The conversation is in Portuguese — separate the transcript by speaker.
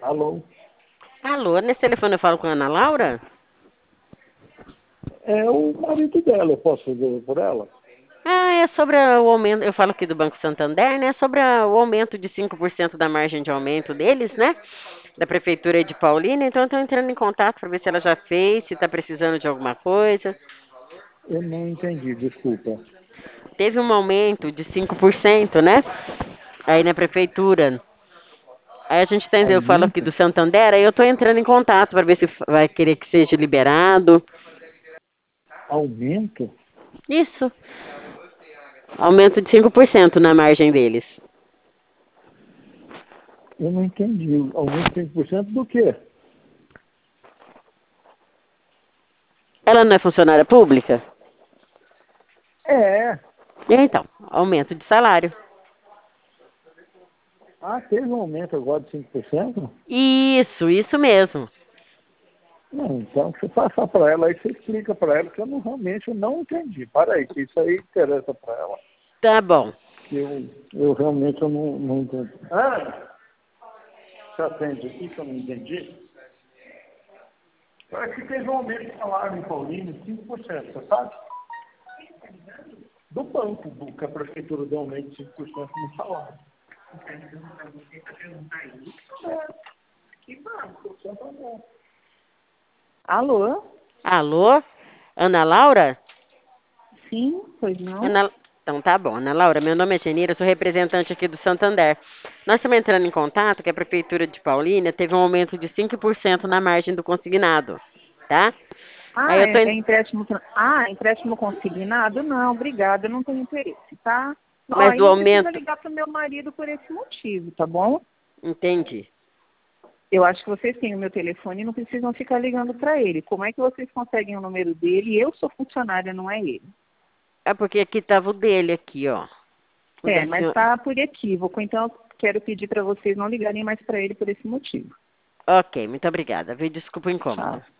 Speaker 1: Alô?
Speaker 2: Alô, nesse telefone eu falo com a Ana Laura?
Speaker 1: É o marido dela, eu posso fazer por ela?
Speaker 2: Ah, é sobre o aumento, eu falo aqui do Banco Santander, né? Sobre o aumento de 5% da margem de aumento deles, né? Da Prefeitura de Paulínia. Então, eu estou entrando em contato para ver se ela já fez, se está precisando de alguma coisa.
Speaker 1: Eu não entendi, desculpa.
Speaker 2: Teve um aumento de 5%, né? Aí na Prefeitura. Aí a gente eu falo aqui
Speaker 1: Aumento?
Speaker 2: do Santander, aí eu estou entrando em contato para ver se vai querer que seja liberado.
Speaker 1: Aumento?
Speaker 2: Isso. Aumento de 5% na margem deles.
Speaker 1: Eu não entendi. Aumento de 5% do quê?
Speaker 2: Ela não é funcionária pública?
Speaker 1: É.
Speaker 2: Então, aumento de salário.
Speaker 1: Ah, teve um aumento agora de 5%?
Speaker 2: Isso mesmo.
Speaker 1: Não, então você passa para ela, aí você explica para ela que eu não, realmente eu não entendi. Para aí, que isso aí interessa para ela.
Speaker 2: Tá bom.
Speaker 1: Que eu realmente eu não entendi. Ah, você atende aqui que eu não entendi? Parece que teve um aumento de salário em Paulínia de 5%, você sabe? Do banco, que a prefeitura deu aumento de 5% no salário. É, que banco? Santander.
Speaker 3: Alô?
Speaker 2: Alô? Ana Laura?
Speaker 3: Sim, pois não?
Speaker 2: Ana... Então tá bom. Ana Laura, meu nome é Genira, eu sou representante aqui do Santander. Nós estamos entrando em contato que a Prefeitura de Paulínia teve um aumento de 5% na margem do consignado, tá? Aí
Speaker 3: Ah,
Speaker 2: eu tô...
Speaker 3: é empréstimo, empréstimo consignado? Não, obrigada, eu não tenho interesse, tá? Ó,
Speaker 2: Mas
Speaker 3: e
Speaker 2: do
Speaker 3: não precisa
Speaker 2: aumento...
Speaker 3: ligar pro meu marido por esse motivo, tá bom?
Speaker 2: Entendi.
Speaker 3: Eu acho que vocês têm o meu telefone e não precisam ficar ligando para ele. Como é que vocês conseguem o número dele? Eu sou funcionária, não é ele.
Speaker 2: É porque aqui tava o dele aqui, ó. O da
Speaker 3: É, mas
Speaker 2: senhora...
Speaker 3: tá por equívoco, então eu quero pedir para vocês não ligarem mais para ele por esse motivo.
Speaker 2: Ok, muito obrigada. Viu? Desculpa o incômodo.
Speaker 3: Tchau.